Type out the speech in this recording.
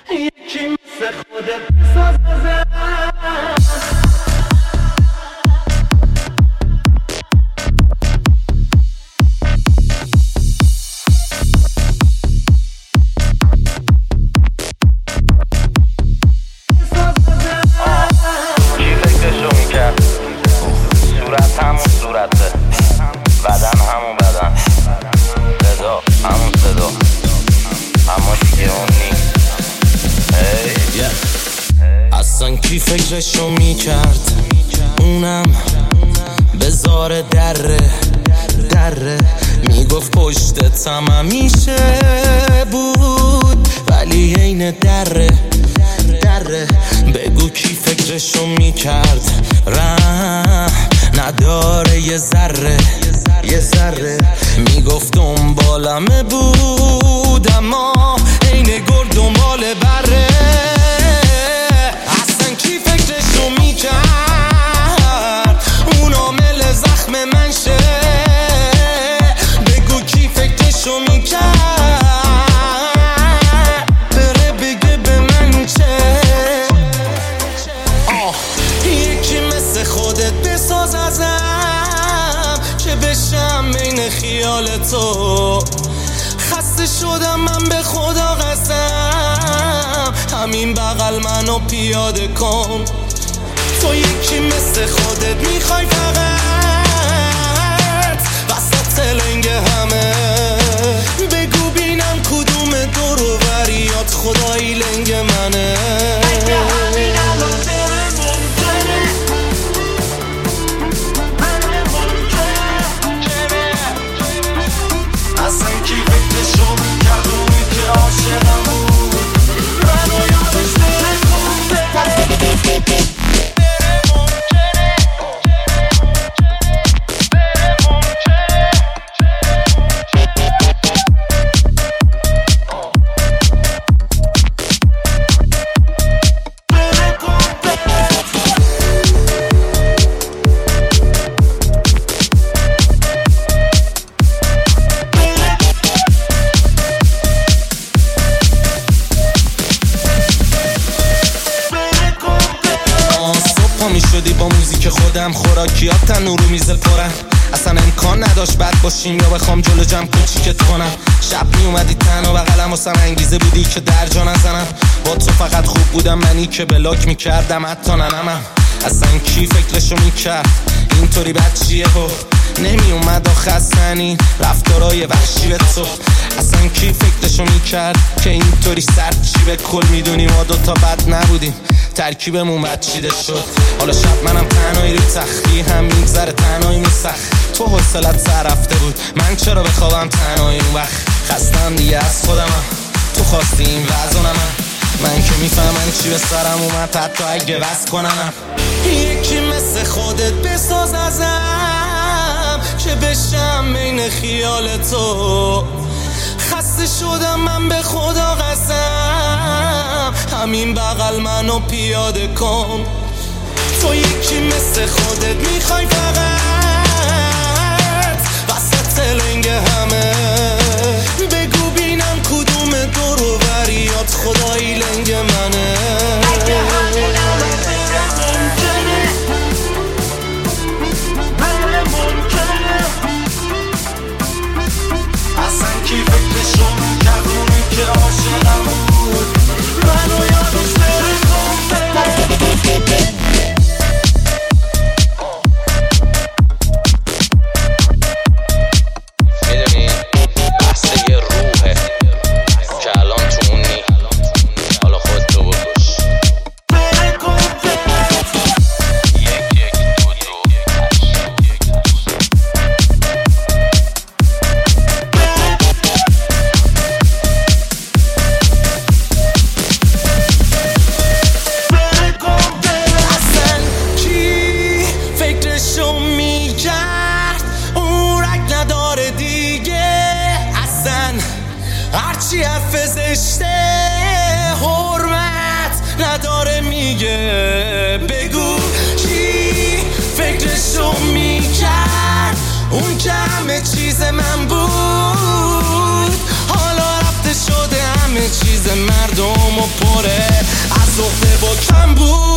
یکی مثل خودت بساز ازم. کی فکرشو میکرد صورت همون صورته، بدن همون بدن، صدا همون صدا، اما دیگه اون نیست. اصلا کی فکرشو میکرد اونم بذاره دره میگفت پشتتم همیشه بود ولی عین دره بگو کی فکرشو میکرد رحم نداره یه ذره میگفت دنبالمه بود اما عین گرد دنبال بره. اصلا کی فکرشو میکرد اون عامل زخم من شه. بگو کی فکرشو میکرد بره بگه به من چه. یکی مثل خودت بساز ازم که بشم بین خیال تو. خسته شدم من به خدا قسم همین بغل منو پیاده کن. تو یکی مثل خودت میخوای فقط وسط لنگ همه. بگو بینم کدوم دور و بریات خدایی لنگ منه. اصلا کی فکرشو میکرد اونی که عاشقم بود منو یادش بره شدی با موزیک خودم خوراکیات تنور رو میز پرن. اصلا امکان نداشت بد باشیم یا بخوام جلو جمع کوچیکت کنم. شب می اومدی تنها بغلم واسم انگیزه بودی که درجا نزنم. با تو فقط خوب بودم منی که بلاک میکردم حتی ننمم. اصلا کی فکرشو میکرد اینطوری بد چیه و نمی اومد آخه اصلا رفتارای وحشی به تو. اصلا کی فکرشو میکرد که اینطوری سرد چی به کل میدونی ما دوتا بد نبودیم ترکیبمون بد چیده شد. حالا شب منم تنهایی رو تختی هم میگذره تنهایی میسخت. تو حوصلت سر رفته بود من چرا بخوابم تنهایی اون وقت. خستم دیگه از خودمم تو خواستی این وزنم من که میفهمم چی به سرم اومد حتی اگه بس کنم. یکی مثل خودت بساز ازم که بشم بین خیال تو. خسته شدم من به خدا قسم همین بغل منو پیاده کن. تو یکی مثل خودت میخوای فقط وسط لنگ همه. بگو بینم کدوم دور و بریات خدایی لنگ منه. اصلا کی فکرشو میکرد اونی که عاشقم بود منو یادش بره میدونی بحث یه روحه که الان تو اونی. حالا خودتو بکش. هرچی حرف زشته حرمت نداره میگه. بگو کی فکرشو میکرد اون که همه چیز من بود حالا رفته شده همه چیز مردم و پره از عهده با کم بود